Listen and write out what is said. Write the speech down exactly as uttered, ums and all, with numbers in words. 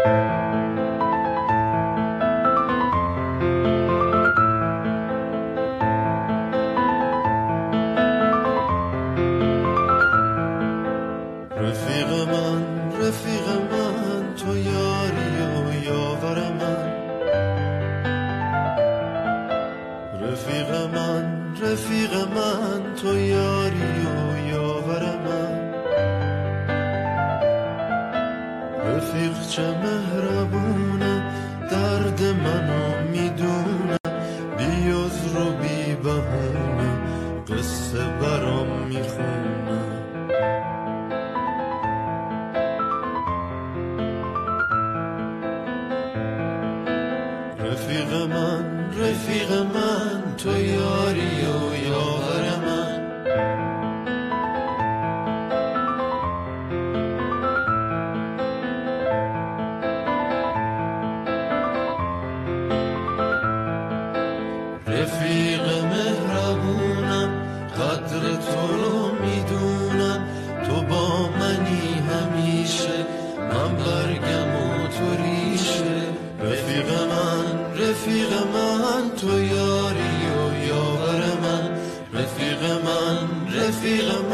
رفیق من رفیق من تو یاری و یاور من، رفیق من رفیق من تو یاری و یاور من، رفیق چه مهربونه درد منو میدونه، بی عذر و بی بهونه قصه برام میخونه. رفیق من رفیق من تو یاری و یاور من، رفیق مهربونم قدر تو رو میدونم، تو با منی همیشه من برگم و تو ریشه. رفیق من رفیق من تو یاری و یاور من، رفیق من رفیق من